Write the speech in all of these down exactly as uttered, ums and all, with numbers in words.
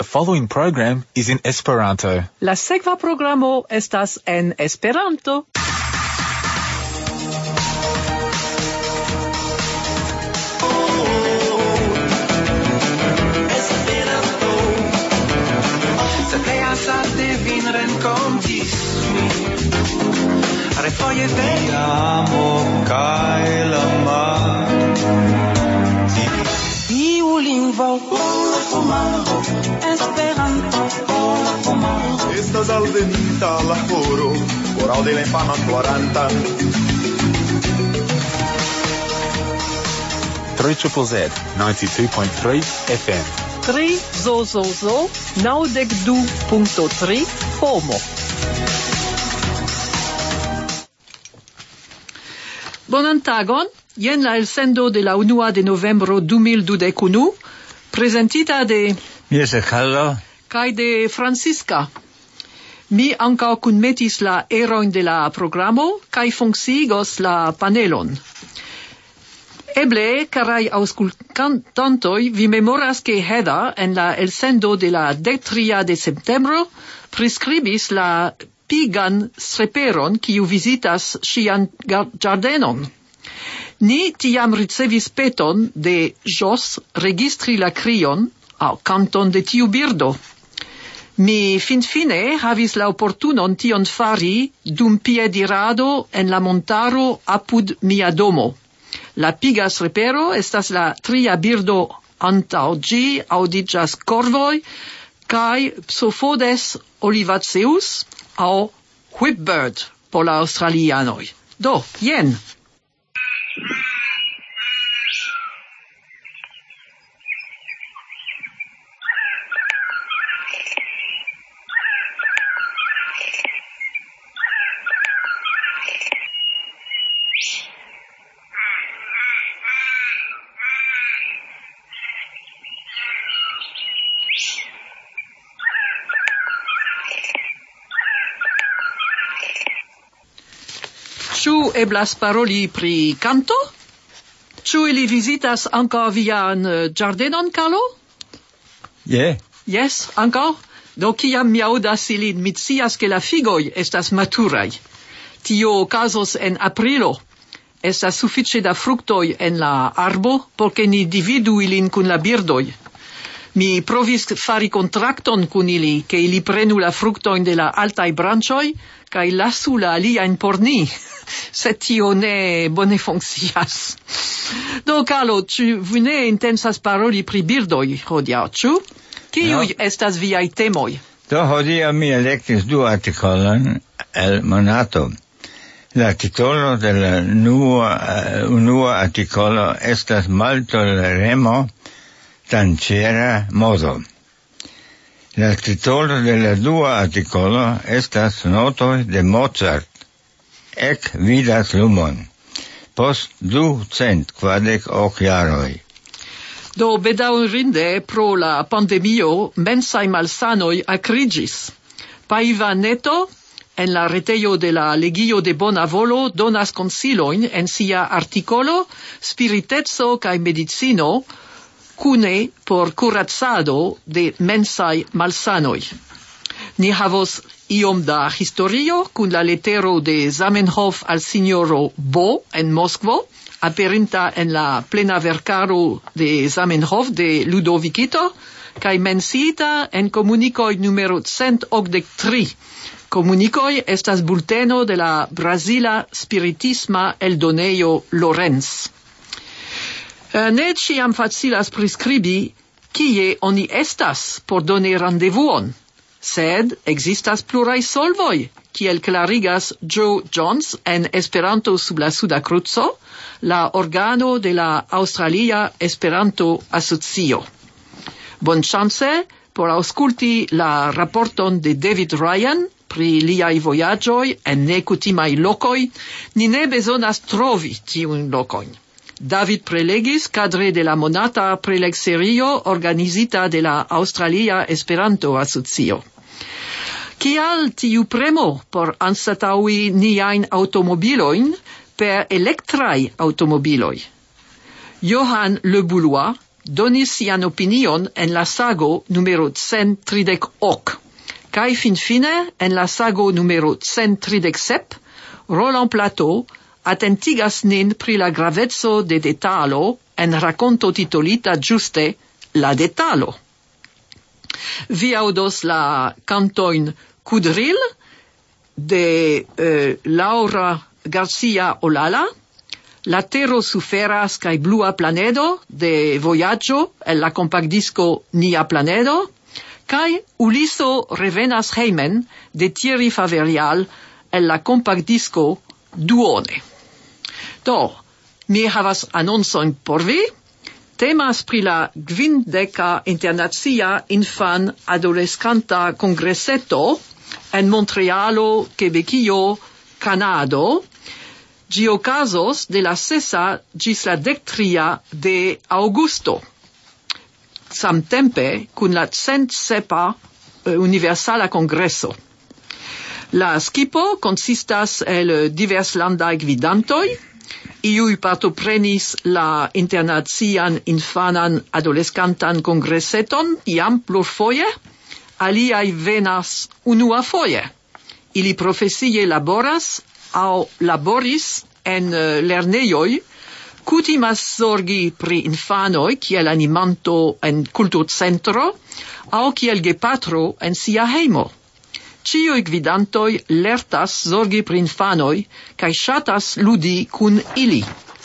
The following program is in Esperanto. La sekva programo estas en Esperanto. Vin renkontis mi refoje vei amo kaj la mar iu lingvo por homaro Esperanto por homaro estas alveninta la horo por aŭdi la infanon ploranta three Z Z ninety-two point three F M. Tri zo zo zo naŭdek du punkto tri homo. Bonan tagon, jen la elsendo de la unua de novembro du mil dudek unu, prezentita de Jese Carlo kaj de Francisca. Mi ankaŭ kunmetis la erojn de la programo kaj funkciigos la panelon. Eble, carai auscultantoi, vi memoras che Hedda en la elsendo de la dectria de septembro prescribis la pigan streperon kiu visitas sian giardenon. Ni tiam ricevis peton de Jos registri la crion au canton de tiu birdo. Mi finfine havis la opportunon tion fari dum piedirado en la montaro apud mia domo. La piga strepero estas la tria birdo antaŭ ĝi aŭdiĝas korvoj kaj Psophodes olivaceus aŭ whipbird por la aŭstralianoj. Do, jen. Ĉu eblas paroli pri kanto? Ĉu ili vizitas ankaŭ vian ĝardenon, Carlo? Je, Yes, ankaŭ? Do kiam mi aŭdas ilin, mi scias ke la figoj estas maturaj. Tio okazos en aprilo. Estas sufiĉe da fruktoj en la arbo, por ke ni dividu ilin kun la birdoj. Mi provis fari kontrakton kun ili, ke ili prenu la fruktojn de la altaj branĉoj kaj lasu la aliajn por ni. Sed tio ne bone funkcias. Do, Carlo, ĉu vi ne intensas paroli pri birdoj hodiaŭ, ĉu? Kiuj No. estas viaj temoj? do hodiaŭ mi elektis du artikolojn el Monato. La titolo de la nua, uh, unua artikolo estas maltoleremo danĝera modo. La titolo de la dua artikolo estas notoj de Mozart. Ec vidas lumon. Post ducent kvardek ok jaroj. Do bedaŭrinde pro la pandemio mensaj malsanoj akriĝis. Paivaneto en la retejo de la Legio de Bona Volo donas konsilojn en sia artikolo Spiriteco kaj medicino kune por kuracado de mensaj malsanoj. Ni havos iom da historio kun la letero de Zamenhof al signoro Bo en Moskvo, aperinta en la plena verkaro de Zamenhof de Ludovicito, kaj menciita en komunikoj numero cent okdek tri. Komunikoj estas bulteno de la Brazila spiritisma eldonejo Lorenz. Ne ĉiam facilas priskribi kie oni estas por doni randevuon. Sed existas pluraj solvoj, kiel klarigas Joe Jones en Esperanto sub la Suda Kruco, la organo de la Aŭstralia Esperanto Asocio. Bonŝance por aŭskulti la raporton de David Ryan pri liaj vojaĝoj en nekutimaj lokoj, ni ne bezonas trovi tiujn lokojn. David prelegis kadre de la monata prelegserio organizita de la Aŭstralia Esperanto Asocio. Kial tiu premo por anstataŭi niajn aŭtomobilojn per elektraj aŭtomobiloj? Johann Le Boulois, donis sian opinion en la sago numero cent tridek ok. Kai fin fine en la sago numero cent tridek sep, Roland Plateau attentigas nin pri la gravezzo de detalo en raconto titolita giuste La detalo. Vi audos la cantoin Kudril de eh, Laura Garcia Olala, La Tero suferas kai Blua planedo de Voyaggio el la compactdisco Nia planedo, kai Uliso revenas heimen de Thierry Faverial el la compactdisco Duone. Do, mi havas annonson por vi. Temas pri la Gvindeca Internazia Infan Adolescanta Congresseto en Montrealo, Quebecio, Canado. Gi okazos de la sesa gis la dectria de Augusto. Samtempe kun la cent sepa eh, Universala Congresso. La skipo consistas el divers landai gvidantoi, iui partoprenis la Internazian Infanan Adolescantan Congresseton iam plurfoje, aliai venas unua foje. Ili profesie laboras au laboris en uh, lernejoj, kutimas zorgi pri infanoj kiel animanto en kulturcentro au kiel gepatro en sia hejmo. Ciui gvidantoj lertas zorgi pri infanoj kaj ŝatas ludi kun ili.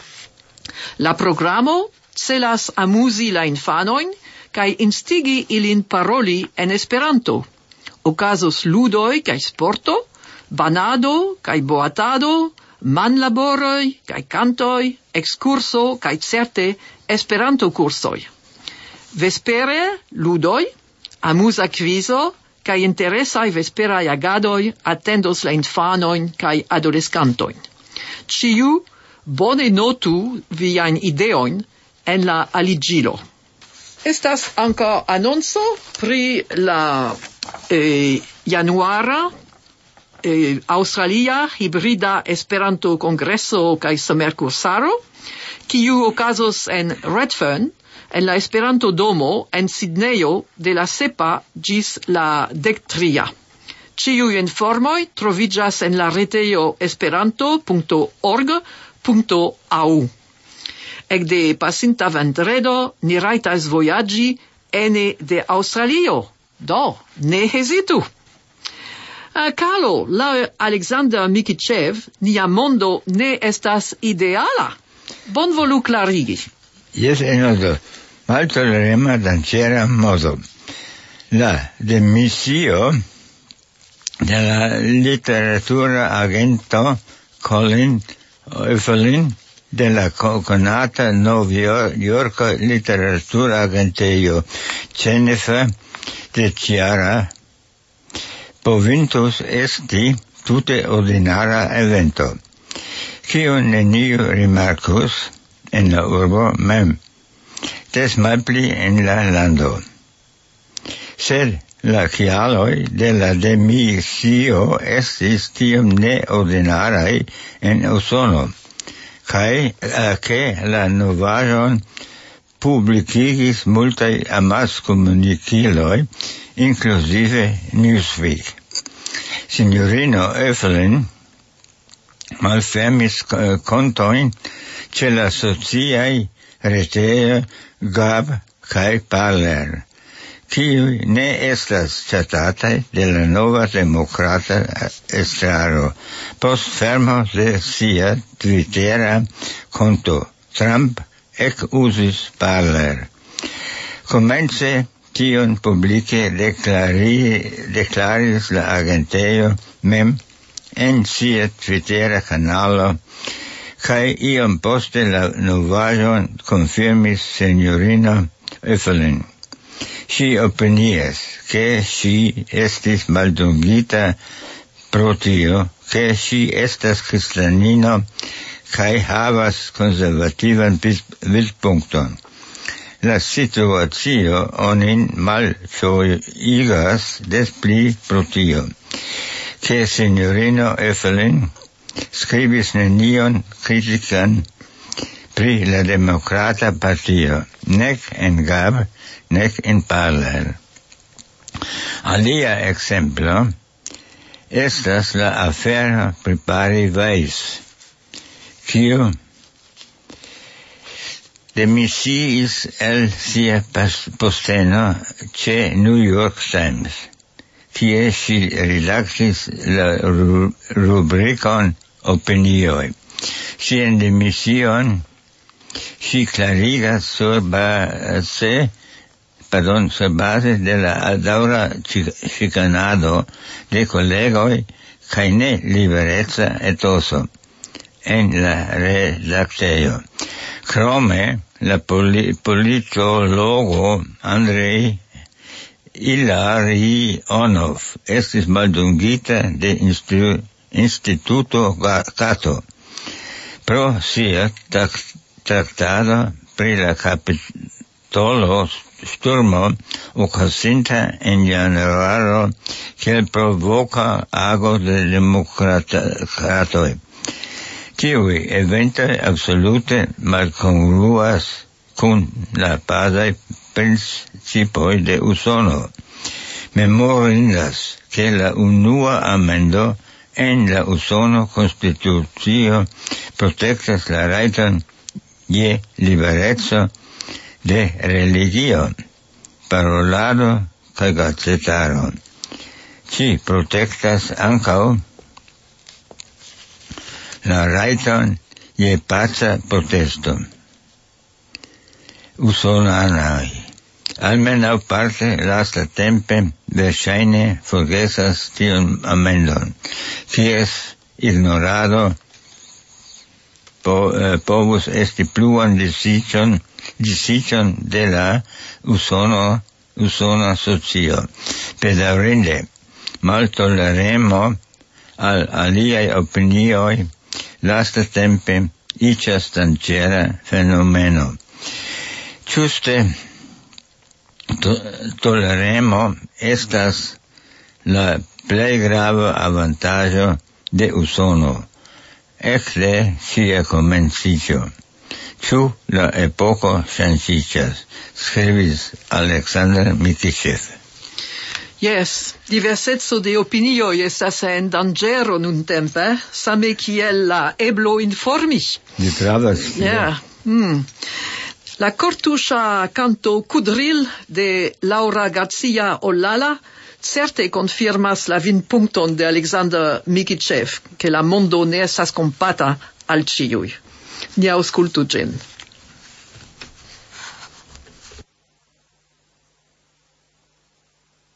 La programo celas amuzi la infanojn kaj instigi ilin paroli en Esperanto. Okazos ludoj kaj sporto, banado kaj boatado, manlaboroj kaj kantoj, ekskurso kaj certe Esperanto-kursoj. Vespere ludoj, amuza kvizo kaj interesaj vesperaj agadoj atendos la infanojn kaj adolescantojn. Ĉiu bone notu viajn ideojn en la aliĝilo. Estas ankaŭ anonco pri la eh, januara eh, Australia hibrida Esperanto Kongreso kaj somerkursaro, kiu okazos en Redfern, en la Esperanto Domo en Sidnejo de la sepa gis la dektria. Ĉiuj informoj troviĝas en la retejo esperanto punto org punto a u. Ekde pasinta vendredo ni rajtas vojaĝi ene de Aŭstralio. Do, ne hezitu. Uh, Carlo, la Alexander Mikichev, nia mondo ne estas ideala. Bonvolu klarigi. Jes, enodo, maltolerema dancera modo. La demisio de la literatura agento Colin Evelyn de la conata Novjorka literatura agentejo Cenefa de Chiara povintus esti tute ordinara evento, kiun neniu rimarkus en la urbo mem, des malpli en la lando. Sed la kialoj de la demisio estis tiom neordinaraj en Usono, kaj ke la novaĵon publikigis multaj amaskomunikiloj, inkluzive Newsweek. Signorino Evelyn malfermis kontojn ĉe la sociaj retejoj Gab kaj Parler, kiuj ne estas ŝatataj de la nova demokrata estraro post fermo de sia Twittera konto. Trump ekuzis Parler. Komence tion publike deklari, deklaris la agentejo mem en sia Twittera kanalo, kaj iom poste la novaĵon konfirmis sinjorino Evelyn. Ŝi opinias, ke ŝi estis maldungita pro tio, ke ŝi estas kristanino kaj havas konservativan vidpunkton. La situacio onin malĝojigas des pli pro tio, ke sinjorino Evelyn skribis nenion kritikan pri la Demokrata Partio, nec en Gab, nec en parallel. Alia exemplo estas la afero pri Pari Weiss, kiu demisiis el sia posteno ce New York Times, kie si redaktis la rubricon opinioi. Sian demision si clarigas sur base, pardon, sur base de la daŭra chicanado de kolegoj kaj ne libereca etoso en la redaktejo. Krome la poli- politologo Andrei Ilarionov estis maldungita de instru- Instituto Cato pro sia traktado pri la Capitolo sturmo okazinta en januaro kiel provoka ago de demokratoj. Tiuj eventoj absolute malkongruas kun la bazaj principoj de Usono. Memorindas ke la unua amendo en la Usono Konstitucio protektas la rajton je libereco de religio, parolado kaj gacetaro. Ĝi protektas ankaŭ la rajton je paca protesto. Usonanoj, almenaŭ parte lastatempe, verŝajne forgesas tiun amendon, kies ignorado po, eh, povus esti pluan disiĝon disiĝon de la Usono usona socio. Bedaŭrinde, maltoleremo al aliaj opinioj lastatempe iĝas danĝera fenomeno. Ĝuste to, toleremo estas la plej grava avantaĝo de Usono ekde sia komenciĝo. Ĉu la epoko ŝanĝiĝas? Skribis Aleksandr Mikiĉev. Yes, diverseco de opinioj estas en danĝero nuntempe, same kiel la eblo informi. Vi pravas. Yeah. Hmm. La kortuŝa canto Kudril de Laura Garcia Olala certe confirmas la vinpunkton de Aleksandr Mikiĉev, ke la mondo ne estas kompata al ĉiuj. Ni aŭskultu ĝin.